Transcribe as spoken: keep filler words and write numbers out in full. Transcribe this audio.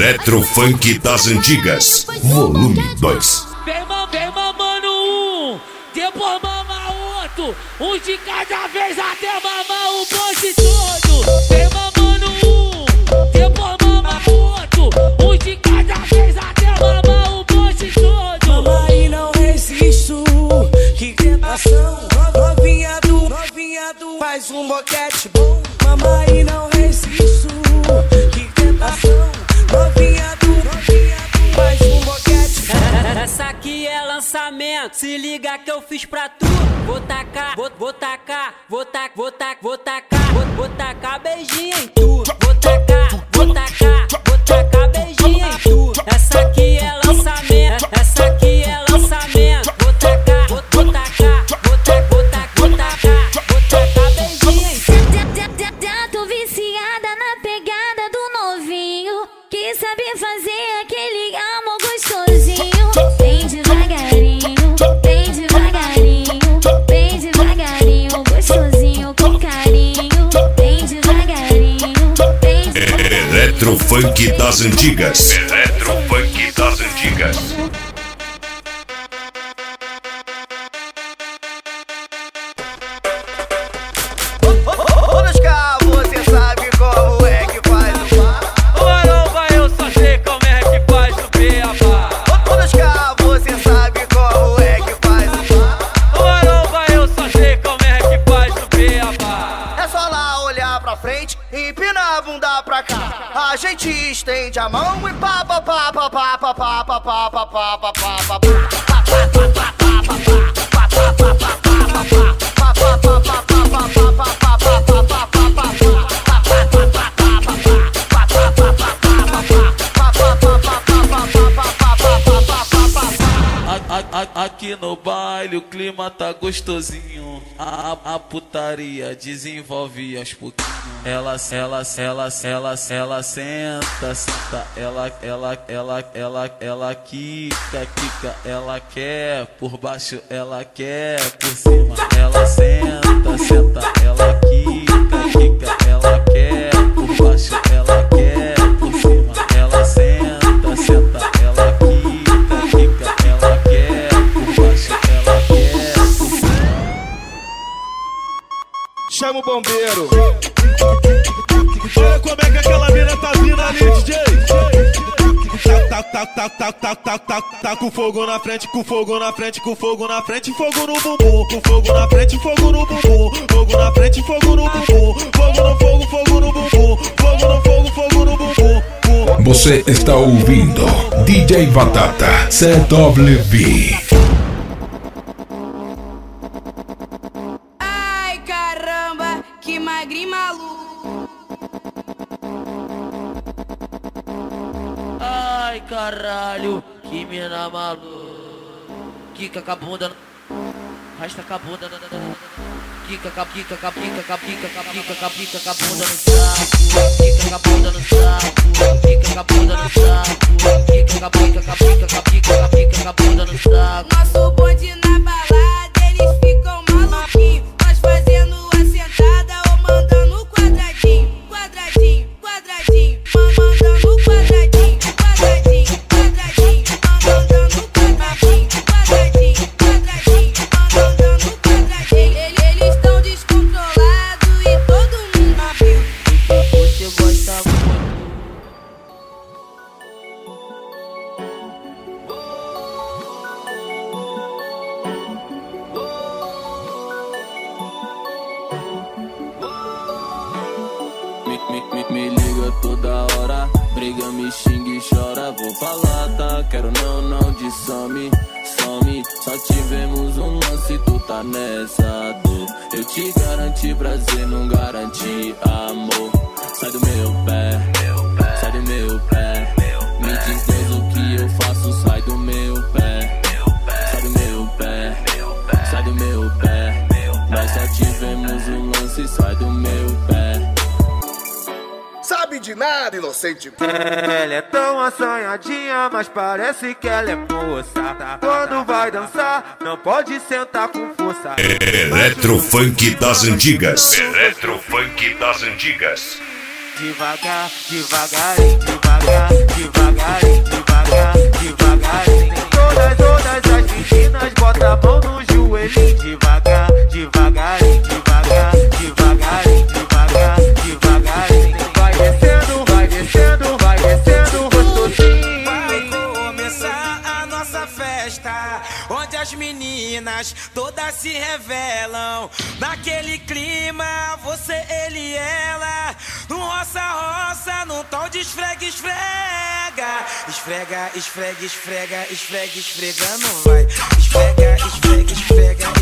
Eletrofunk das Antigas, volume dois. Vem, vem mamando um, depois mama outro, um de cada vez até mamar o bonde todo. Vem mamando um, depois mama outro, um de cada vez até mamar o bonde todo. Mama e não resisto, que tentação. Novinha do, novinha do, faz um boquete bom. Mama e não resisto, que tentação. Novinha do, novinha do, faz um boquete. Essa aqui é lançamento, se liga que eu fiz pra tu. Vou tacar, vou, vou tacar, vou tacar, vou tacar, vou tacar, vou, vou tacar beijinho em tu. Vou tacar, vou tacar, vou tacar beijinho em tu. Essa aqui é lançamento, essa aqui é lançamento. Vou tacar, vou, vou tacar, vou tacar, vou tacar, vou tacar, vou tacar beijinho em tu. Já tô viciada na pegada do novinho, que sabe fazer aquele amor gostosinho. Bem devagarinho, bem devagarinho, bem devagarinho, gostosinho com carinho. Bem devagarinho, bem devagarinho. Eletrofunk das Antigas. Eletrofunk das Antigas. Empina a bunda pra cá, a gente estende a mão e pá pá pá pá pá pá pá pá pá pá pá pá pá pá. Aqui no baile o clima tá gostosinho. A, a putaria desenvolve aos pouquinhos. Ela, ela, ela, ela, ela senta, senta. Ela, ela, ela, ela, ela quica, quica. Ela quer por baixo, ela quer por cima. Ela senta, senta. Ela quica, quica. Ela quer por baixo, ela quer por cima. Ela senta, senta. Ela quica, quica. Ela quer por baixo, ela quer por cima. Chama o bombeiro. Olha como é que aquela mina tá vindo ali, D J. Tá, tá, tá, tá, tá, tá, tá, tá com fogo na frente, com fogo na frente, com fogo na frente, fogo no bumbum. Com fogo na frente, fogo no bumbum. Fogo na frente, fogo no bumbum. Fogo no fogo, fogo no bumbum. Fogo no fogo, fogo no bumbum. Você está ouvindo D J Batata C W V. Ai caramba, que magrinho maluco. Ai caralho, que mina maluca. Quica com a bunda, rasta com a bunda. Quica com a quica com a quica com a quica com a quica com a quica com a bunda no saco. Quica com a bunda no saco. Quica com a bunda no saco. Quica com a quica com a quica com a quica com a quica com a bunda no saco. Nosso bonde na balada, eles ficam maluquinhos. Nós fazendo a sentada ou mandando quadradinho, quadradinho, quadradinho, mandando quadradinho, quadradinho, quadradinho, mandando quadradinho, quadradinho, quadradinho, mandando quadradinho. Eles estão descontrolados e todo mundo viu. Você gosta muito. Me, me, me, me liga toda hora, briga, me xinga e chora. Vou falar, tá? Quero não, não de some, some. Só tivemos um lance, tu tá nessa dor. Eu te garanti prazer, não garanti amor. Sai do meu pé, sai do meu pé. Me diz Deus o que eu faço, sai do meu pé. Sai do meu pé, sai do meu pé. Nós só tivemos um lance, sai do meu pé. Sabe de nada, inocente. Ela é tão assanhadinha, mas parece que ela é moça. Quando vai dançar, não pode sentar com força. Eletrofunk das Antigas. Eletrofunk das Antigas. devagar, devagarinho, devagar, devagarinho, devagar, devagarinho. Todas, todas as meninas bota a mão no joelhinho, devagar, devagarinho, devagar, devagarinho, devagar, devagarinho. Vai descendo, vai descendo, vai descendo gostosinho. Vai começar a nossa festa, onde as meninas todas se revelam. Naquele clima, você, ele e ela, no roça-roça, num tom de esfrega, esfrega. Esfrega, esfrega, esfrega, esfrega, esfregando vai. Esfrega, esfrega, esfrega,